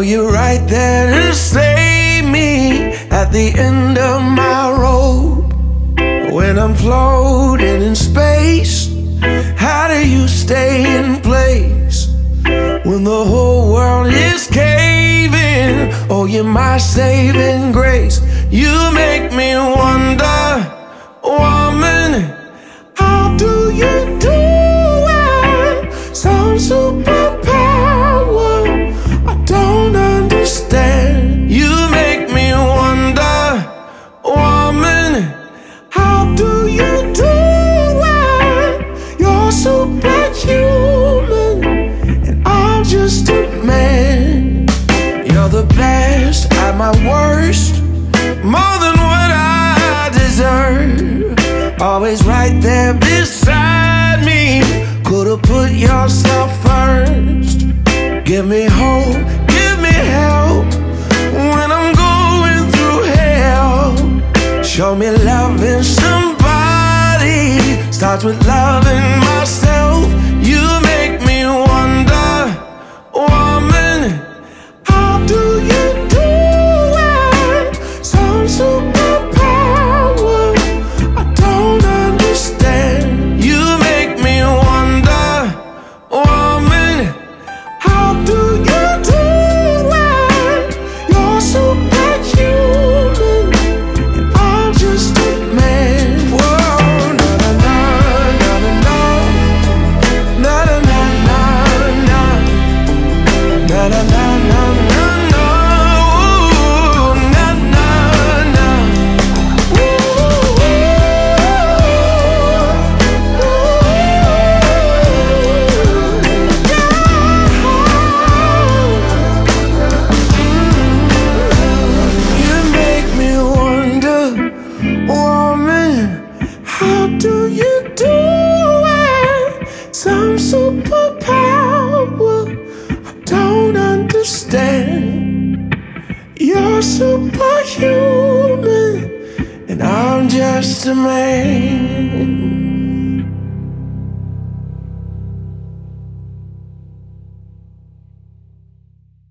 you're right there to save me at the end of my rope. When I'm floating in space, how do you stay in place? When the whole world is caving, oh, you're my saving grace. You make me wonder, woman, how do you do it? Some superpower I don't understand. You make me wonder, woman, how do you do it? You're superhuman and I'm just a man. You're the best at my worst, more than what I deserve. Always right there beside me. Could've put yourself first. Give me hope, give me help when I'm going through hell. Show me loving somebody starts with loving myself. You make me wonder, woman, how do you do it? Some superpower I don't understand. You make me wonder, woman, how do you do it? You're superhuman and I'm just a man. Whoa, na na na na na na na na na na na na na. How do you do it? Some superpower I don't understand. You're superhuman and I'm just a man.